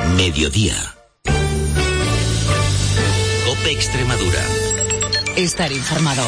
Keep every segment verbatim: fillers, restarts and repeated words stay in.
Mediodía. COPE Extremadura. Estar informado.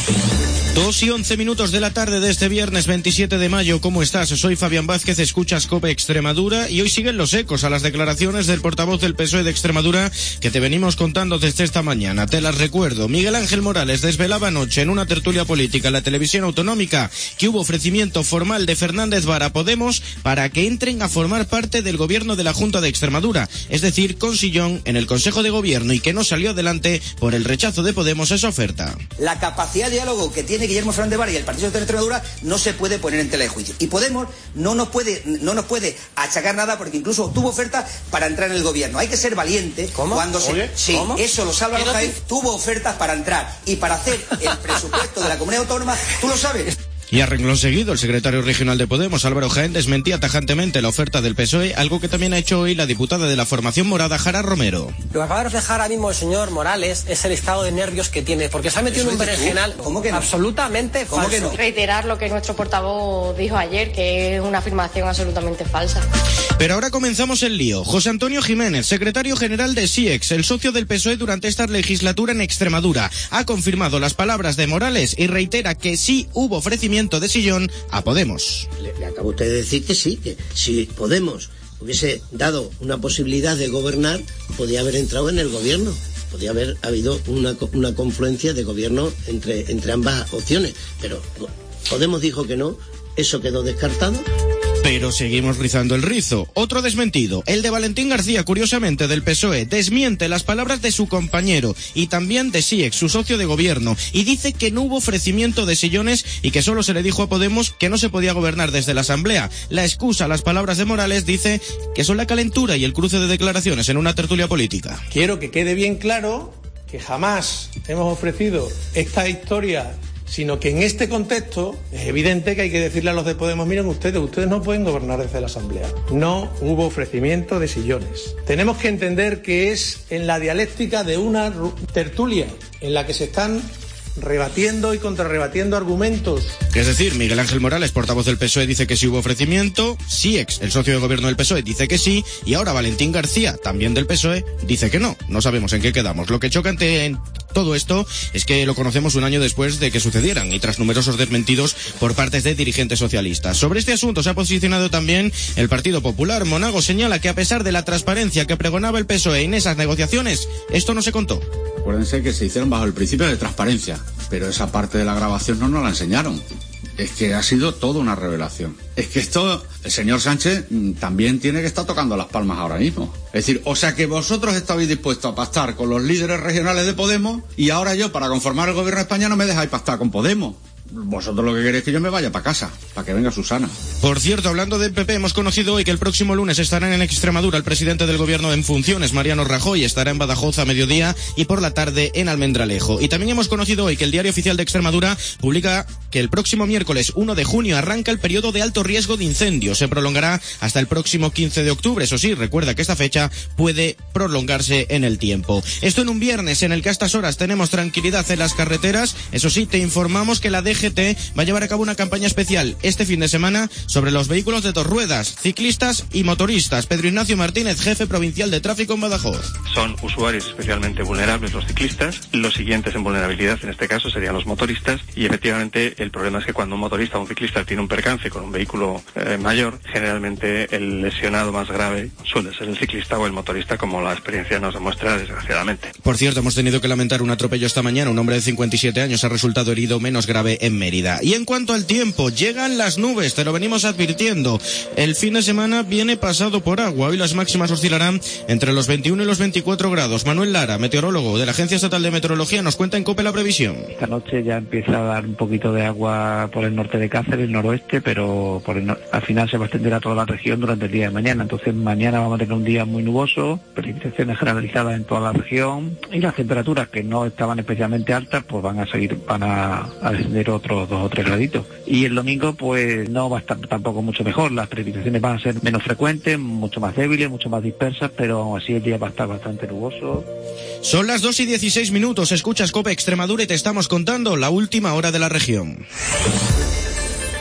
Dos y once minutos de la tarde de este viernes veintisiete de mayo. ¿Cómo estás? Soy Fabián Vázquez, escuchas COPE Extremadura y hoy siguen los ecos a las declaraciones del portavoz del P S O E de Extremadura que te venimos contando desde esta mañana. Te las recuerdo. Miguel Ángel Morales desvelaba anoche en una tertulia política en la televisión autonómica que hubo ofrecimiento formal de Fernández Vara a Podemos para que entren a formar parte del gobierno de la Junta de Extremadura, es decir, con sillón en el Consejo de Gobierno, y que no salió adelante por el rechazo de Podemos a esa oferta. La capacidad de diálogo que tiene Guillermo Fernández Vara y el Partido Socialista de Extremadura no se puede poner en tela de juicio. Y Podemos no nos puede no nos puede achacar nada porque incluso tuvo oferta para entrar en el gobierno. Hay que ser valiente. ¿Cómo? Cuando se... Oye, sí, ¿cómo? Eso lo sabe Jaén, tuvo ofertas para entrar y para hacer el presupuesto de la comunidad autónoma, tú lo sabes. Y a renglón seguido, el secretario regional de Podemos, Álvaro Jaén, desmentía tajantemente la oferta del P S O E, algo que también ha hecho hoy la diputada de la formación morada, Jara Romero. Lo que acaba de reflejar ahora mismo el señor Morales es el estado de nervios que tiene, porque se ha metido en un berenjenal no? absolutamente ¿Cómo falso. que no? Reiterar lo que nuestro portavoz dijo ayer, que es una afirmación absolutamente falsa. Pero ahora comenzamos el lío. José Antonio Jiménez, secretario general de S I E X, el socio del P S O E durante esta legislatura en Extremadura, ha confirmado las palabras de Morales y reitera que sí hubo ofrecimiento de sillón a Podemos. Le, le acaba usted de decir que sí, que si Podemos hubiese dado una posibilidad de gobernar, podía haber entrado en el gobierno. Podía haber habido una, una confluencia de gobierno entre, entre ambas opciones. Pero Podemos dijo que no, eso quedó descartado. Pero seguimos rizando el rizo. Otro desmentido, el de Valentín García, curiosamente del P S O E, desmiente las palabras de su compañero y también de S I E X, su socio de gobierno, y dice que no hubo ofrecimiento de sillones y que solo se le dijo a Podemos que no se podía gobernar desde la Asamblea. La excusa, las palabras de Morales, dice que son la calentura y el cruce de declaraciones en una tertulia política. Quiero que quede bien claro que jamás hemos ofrecido esta historia, sino que en este contexto es evidente que hay que decirle a los de Podemos: miren ustedes, ustedes no pueden gobernar desde la Asamblea. No hubo ofrecimiento de sillones. Tenemos que entender que es en la dialéctica de una tertulia en la que se están rebatiendo y contrarrebatiendo argumentos. Es decir, Miguel Ángel Morales, portavoz del P S O E, dice que sí hubo ofrecimiento, S I E X, el socio de gobierno del P S O E, dice que sí, y ahora Valentín García, también del P S O E, dice que no. No sabemos en qué quedamos. Lo que choca ante todo esto es que lo conocemos un año después de que sucedieran y tras numerosos desmentidos por parte de dirigentes socialistas. Sobre este asunto se ha posicionado también el Partido Popular. Monago señala que a pesar de la transparencia que pregonaba el P S O E en esas negociaciones, esto no se contó. Acuérdense que se hicieron bajo el principio de transparencia, pero esa parte de la grabación no nos la enseñaron. Es que ha sido toda una revelación. Es que esto, el señor Sánchez también tiene que estar tocando las palmas ahora mismo. Es decir, o sea que vosotros estabais dispuestos a pactar con los líderes regionales de Podemos y ahora yo, para conformar el gobierno de España, no me dejáis pactar con Podemos. Vosotros lo que queréis es que yo me vaya para casa, para que venga Susana. Por cierto, hablando del P P, hemos conocido hoy que el próximo lunes estarán en Extremadura el presidente del gobierno en funciones, Mariano Rajoy, estará en Badajoz a mediodía y por la tarde en Almendralejo. Y también hemos conocido hoy que el Diario Oficial de Extremadura publica que el próximo miércoles uno de junio arranca el periodo de alto riesgo de incendio. Se prolongará hasta el próximo quince de octubre. Eso sí, recuerda que esta fecha puede prolongarse en el tiempo. Esto en un viernes en el que a estas horas tenemos tranquilidad en las carreteras. Eso sí, te informamos que la D G T va a llevar a cabo una campaña especial este fin de semana sobre los vehículos de dos ruedas, ciclistas y motoristas. Pedro Ignacio Martínez, jefe provincial de tráfico en Badajoz. Son usuarios especialmente vulnerables los ciclistas. Los siguientes en vulnerabilidad en este caso serían los motoristas, y efectivamente el problema es que cuando un motorista o un ciclista tiene un percance con un vehículo eh, mayor, generalmente el lesionado más grave suele ser el ciclista o el motorista, como la experiencia nos demuestra desgraciadamente. Por cierto, hemos tenido que lamentar un atropello esta mañana. Un hombre de cincuenta y siete años ha resultado herido menos grave en Mérida. Y en cuanto al tiempo, llegan las nubes, te lo venimos advirtiendo. El fin de semana viene pasado por agua. Hoy las máximas oscilarán entre los veintiuno y los veinticuatro grados. Manuel Lara, meteorólogo de la Agencia Estatal de Meteorología, nos cuenta en COPE la previsión. Esta noche ya empieza a dar un poquito de agua por el norte de Cáceres, el noroeste, pero por el no... al final se va a extender a toda la región durante el día de mañana. Entonces mañana vamos a tener un día muy nuboso, precipitaciones generalizadas en toda la región, y las temperaturas que no estaban especialmente altas pues van a seguir, van a, a descender otros dos o tres graditos. Y el domingo pues no va a estar tampoco mucho mejor. Las precipitaciones van a ser menos frecuentes, mucho más débiles, mucho más dispersas, pero aún así el día va a estar bastante nuboso. Son las dos y dieciséis minutos, escuchas COPE Extremadura y te estamos contando la última hora de la región.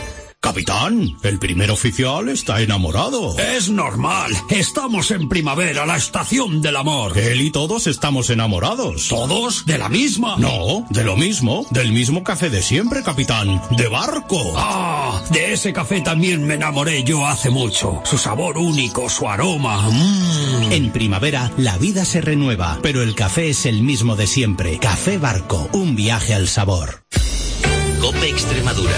Capitán, el primer oficial está enamorado. Es normal. Estamos en primavera, la estación del amor. Él y todos estamos enamorados. ¿Todos? ¿De la misma? No, de lo mismo. Del mismo café de siempre, capitán. De Barco. Ah, de ese café también me enamoré yo hace mucho. Su sabor único, su aroma. Mm. En primavera, la vida se renueva, pero el café es el mismo de siempre. Café Barco, un viaje al sabor. COPE Extremadura.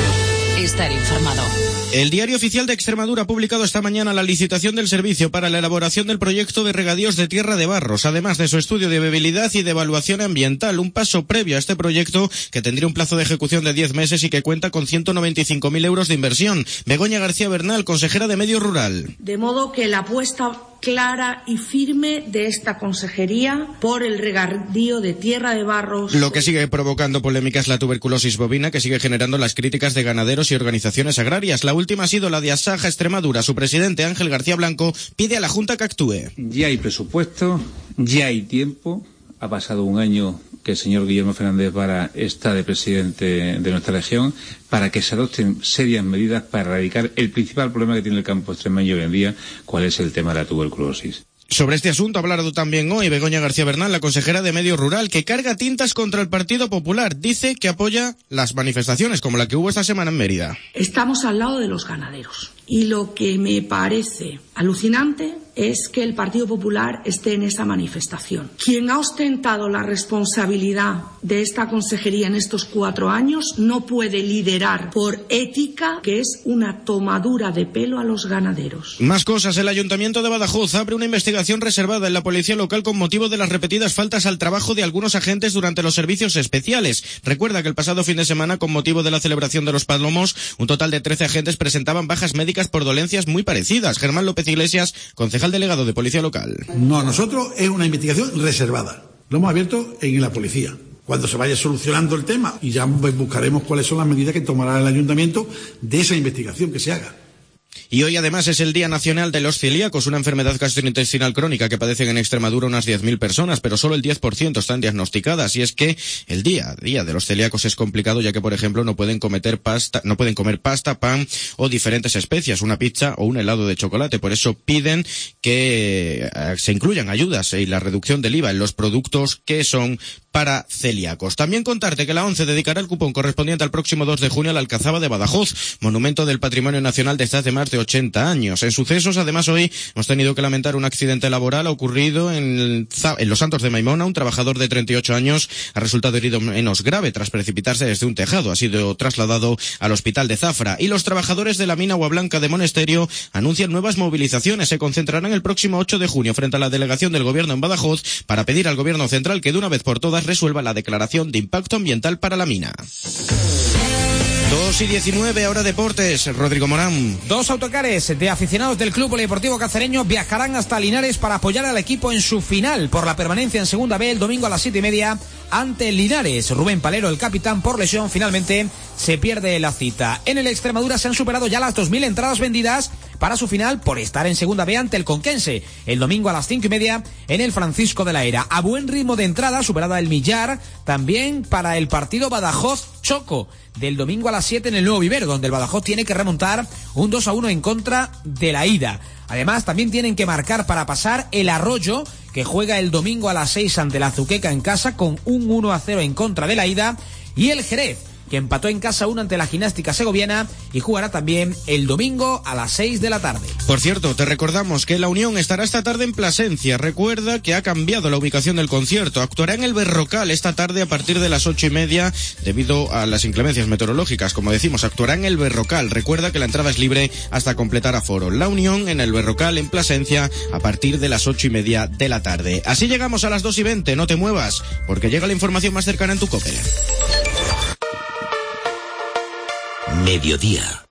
Estar informado. El Diario Oficial de Extremadura ha publicado esta mañana la licitación del servicio para la elaboración del proyecto de regadíos de Tierra de Barros, además de su estudio de viabilidad y de evaluación ambiental, un paso previo a este proyecto que tendría un plazo de ejecución de diez meses y que cuenta con ciento noventa y cinco mil euros de inversión. Begoña García Bernal, consejera de Medio Rural. De modo que la apuesta clara y firme de esta consejería por el regadío de Tierra de Barros. Lo que sigue provocando polémica es la tuberculosis bovina, que sigue generando las críticas de ganaderos y organizaciones agrarias. La última ha sido la de Asaja Extremadura. Su presidente, Ángel García Blanco, pide a la Junta que actúe. Ya hay presupuesto, ya hay tiempo. Ha pasado un año que el señor Guillermo Fernández Vara está de presidente de nuestra región, para que se adopten serias medidas para erradicar el principal problema que tiene el campo extremeño hoy en día, cuál es el tema de la tuberculosis. Sobre este asunto ha hablado también hoy Begoña García Bernal, la consejera de Medio Rural, que carga tintas contra el Partido Popular. Dice que apoya las manifestaciones como la que hubo esta semana en Mérida. Estamos al lado de los ganaderos. Y lo que me parece alucinante es que el Partido Popular esté en esa manifestación. Quien ha ostentado la responsabilidad de esta consejería en estos cuatro años no puede liderar por ética, que es una tomadura de pelo a los ganaderos. Más cosas. El Ayuntamiento de Badajoz abre una investigación reservada en la policía local con motivo de las repetidas faltas al trabajo de algunos agentes durante los servicios especiales. Recuerda que el pasado fin de semana, con motivo de la celebración de los Palomos, un total de trece agentes presentaban bajas médicas por dolencias muy parecidas. Germán López Iglesias, concejal delegado de Policía Local. No, nosotros es una investigación reservada. Lo hemos abierto en la policía. Cuando se vaya solucionando el tema, y ya buscaremos cuáles son las medidas que tomará el ayuntamiento de esa investigación que se haga. Y hoy además es el Día Nacional de los Celíacos, una enfermedad gastrointestinal crónica que padecen en Extremadura unas diez mil personas, pero solo el diez por ciento están diagnosticadas. Y es que el día, día de los celíacos es complicado, ya que, por ejemplo, no pueden cometer pasta, no pueden comer pasta, pan o diferentes especias, una pizza o un helado de chocolate. Por eso piden que se incluyan ayudas y la reducción del I V A en los productos que son para celíacos. También contarte que la ONCE dedicará el cupón correspondiente al próximo dos de junio a la Alcazaba de Badajoz, monumento del patrimonio nacional desde hace más de ochenta años. En sucesos, además, hoy hemos tenido que lamentar un accidente laboral ocurrido en, en Los Santos de Maimona. Un trabajador de treinta y ocho años ha resultado herido menos grave tras precipitarse desde un tejado. Ha sido trasladado al hospital de Zafra. Y los trabajadores de la mina Agua Blanca de Monesterio anuncian nuevas movilizaciones. Se concentrarán el próximo ocho de junio frente a la delegación del gobierno en Badajoz para pedir al gobierno central que de una vez por todas resuelva la declaración de impacto ambiental para la mina. dos y diecinueve, ahora deportes. Rodrigo Morán. Dos autocares de aficionados del Club Polideportivo Cacereño viajarán hasta Linares para apoyar al equipo en su final por la permanencia en Segunda B el domingo a las siete y media ante el Linares. Rubén Palero, el capitán, por lesión, finalmente se pierde la cita. En el Extremadura se han superado ya las dos mil entradas vendidas para su final por estar en Segunda B ante el Conquense el domingo a las cinco y media en el Francisco de la Era. A buen ritmo de entrada, superada el Millar, también para el partido Badajoz-Choco del domingo a las siete en el Nuevo Vivero, donde el Badajoz tiene que remontar un dos a uno en contra de la ida. Además, también tienen que marcar para pasar el Arroyo, que juega el domingo a las seis ante la Azuqueca en casa con un uno a cero en contra de la ida, y el Jerez, que empató en casa uno ante la Gimnástica Segoviana y jugará también el domingo a las seis de la tarde. Por cierto, te recordamos que la Unión estará esta tarde en Plasencia. Recuerda que ha cambiado la ubicación del concierto. Actuará en el Berrocal esta tarde a partir de las ocho y media debido a las inclemencias meteorológicas. Como decimos, actuará en el Berrocal. Recuerda que la entrada es libre hasta completar aforo. La Unión en el Berrocal en Plasencia a partir de las ocho y media de la tarde. Así llegamos a las dos y veinte. No te muevas, porque llega la información más cercana en tu COPE. Mediodía.